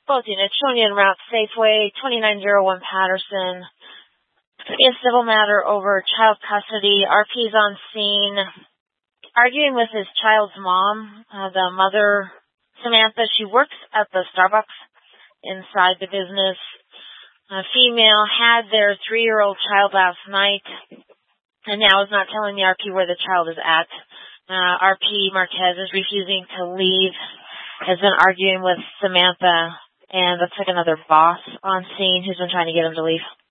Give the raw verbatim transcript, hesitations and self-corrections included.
Both units, Shonya and Route Safeway, twenty-nine oh one Patterson. A civil matter over child custody. R P's on scene, arguing with his child's mom, uh, the mother, Samantha. She works at the Starbucks inside the business. A female had their three-year-old child last night and now is not telling the R P where the child is at. Uh, R P Marquez is refusing to leave, has been arguing with Samantha, and looks like another boss on scene who's been trying to get him to leave.